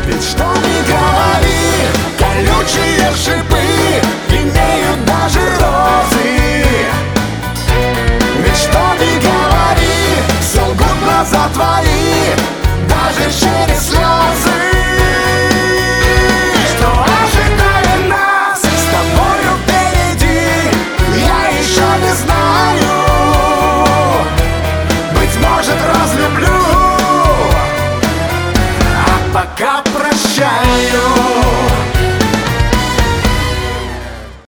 Ведь что ни говори, колючие шипы имеют даже розы. Ведь что ни говори, все лгут глаза твои, даже через слезы.